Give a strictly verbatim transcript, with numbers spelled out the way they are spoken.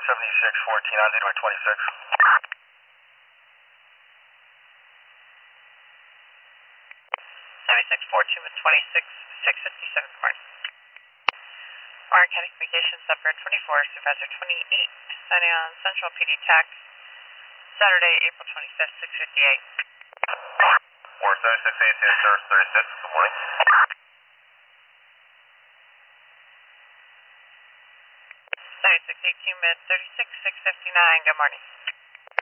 seventy-six fourteen on lead by twenty-six. seventy-six fourteen with twenty-six, six fifty-seven corn. Warren County Communications, Upper twenty-four, Supervisor twenty-eight, signing on Central P D TAC, Saturday, April twenty-fifth, six fifty-eight. Warren seventy-six eighteen, Service thirty-six, good morning. seventy-six eighteen with thirty-six, six fifty-nine, good morning.